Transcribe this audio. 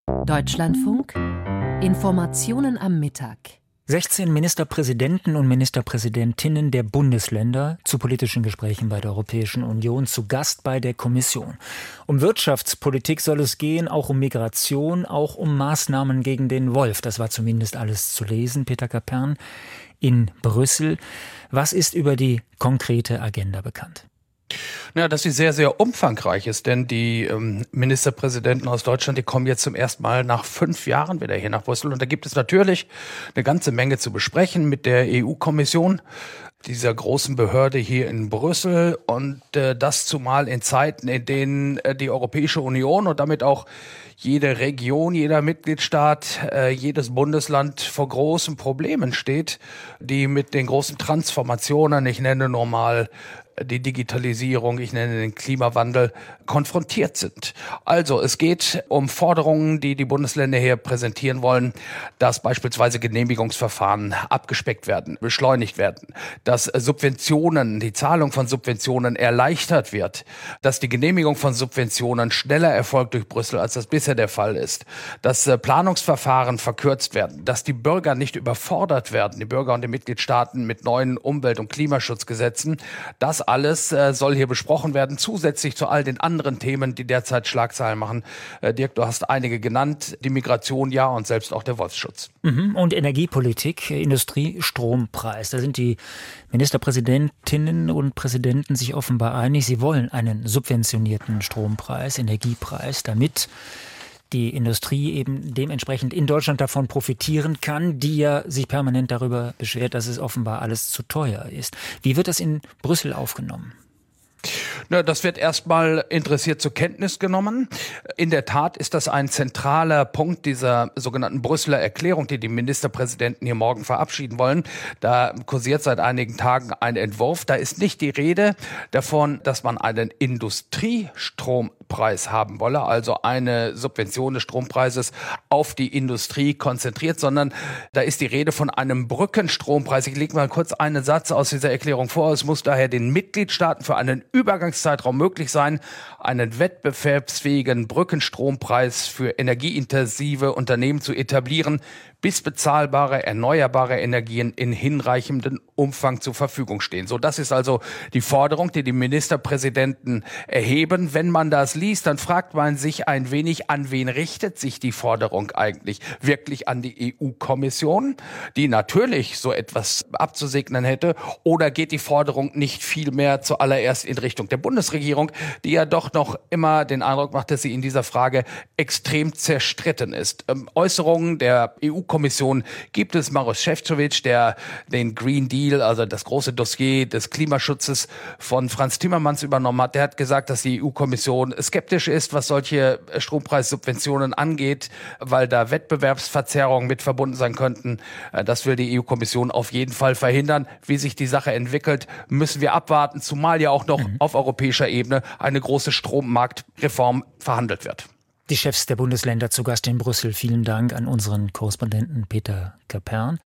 Deutschlandfunk Informationen am Mittag. 16 Ministerpräsidenten und Ministerpräsidentinnen der Bundesländer zu politischen Gesprächen bei der Europäischen Union, zu Gast bei der Kommission. Um Wirtschaftspolitik soll es gehen, auch um Migration, auch um Maßnahmen gegen den Wolf. Das war zumindest alles zu lesen. Peter Kapern in Brüssel. Was ist über die konkrete Agenda bekannt? Ja, dass sie sehr, sehr umfangreich ist, denn die Ministerpräsidenten aus Deutschland, die kommen jetzt zum ersten Mal nach 5 Jahren wieder hier nach Brüssel. Und da gibt es natürlich eine ganze Menge zu besprechen mit der EU-Kommission, dieser großen Behörde hier in Brüssel. Und das zumal in Zeiten, in denen die Europäische Union und damit auch jede Region, jeder Mitgliedstaat, jedes Bundesland vor großen Problemen steht, die mit den großen Transformationen, ich nenne nur mal die Digitalisierung, ich nenne den Klimawandel, konfrontiert sind. Also es geht um Forderungen, die die Bundesländer hier präsentieren wollen, dass beispielsweise Genehmigungsverfahren abgespeckt werden, beschleunigt werden, dass Subventionen, die Zahlung von Subventionen erleichtert wird, dass die Genehmigung von Subventionen schneller erfolgt durch Brüssel, als das bisher der Fall ist, dass Planungsverfahren verkürzt werden, dass die Bürger nicht überfordert werden, die Bürger und die Mitgliedstaaten mit neuen Umwelt- und Klimaschutzgesetzen. Das alles soll hier besprochen werden, zusätzlich zu all den anderen Themen, die derzeit Schlagzeilen machen. Dirk, du hast einige genannt, die Migration, ja, und selbst auch der Wolfsschutz. Und Energiepolitik, Industrie, Strompreis. Da sind die Ministerpräsidentinnen und Präsidenten sich offenbar einig. Sie wollen einen subventionierten Strompreis, Energiepreis, damit die Industrie eben dementsprechend in Deutschland davon profitieren kann, die ja sich permanent darüber beschwert, dass es offenbar alles zu teuer ist. Wie wird das in Brüssel aufgenommen? Na, das wird erstmal interessiert zur Kenntnis genommen. In der Tat ist das ein zentraler Punkt dieser sogenannten Brüsseler Erklärung, die die Ministerpräsidenten hier morgen verabschieden wollen. Da kursiert seit einigen Tagen ein Entwurf. Da ist nicht die Rede davon, dass man einen Industriestrompreis haben wolle, also eine Subvention des Strompreises auf die Industrie konzentriert, sondern da ist die Rede von einem Brückenstrompreis. Ich lege mal kurz einen Satz aus dieser Erklärung vor. Es muss daher den Mitgliedstaaten für einen Übergangszeitraum möglich sein, einen wettbewerbsfähigen Brückenstrompreis für energieintensive Unternehmen zu etablieren, bis bezahlbare, erneuerbare Energien in hinreichendem Umfang zur Verfügung stehen. So, das ist also die Forderung, die die Ministerpräsidenten erheben. Wenn man das liest, dann fragt man sich ein wenig, an wen richtet sich die Forderung eigentlich? Wirklich an die EU-Kommission, die natürlich so etwas abzusegnen hätte, oder geht die Forderung nicht vielmehr zuallererst in Richtung der Bundesregierung, die ja doch noch immer den Eindruck macht, dass sie in dieser Frage extrem zerstritten ist. Äußerungen der EU-Kommission gibt es. Maroš Šefčovič, der den Green Deal, also das große Dossier des Klimaschutzes von Frans Timmermans übernommen hat, der hat gesagt, dass die EU-Kommission skeptisch ist, was solche Strompreissubventionen angeht, weil da Wettbewerbsverzerrungen mit verbunden sein könnten. Das will die EU-Kommission auf jeden Fall verhindern. Wie sich die Sache entwickelt, müssen wir abwarten, zumal ja auch noch auf europäischer Ebene eine große Strommarktreform verhandelt wird. Die Chefs der Bundesländer zu Gast in Brüssel. Vielen Dank an unseren Korrespondenten Peter Kapern.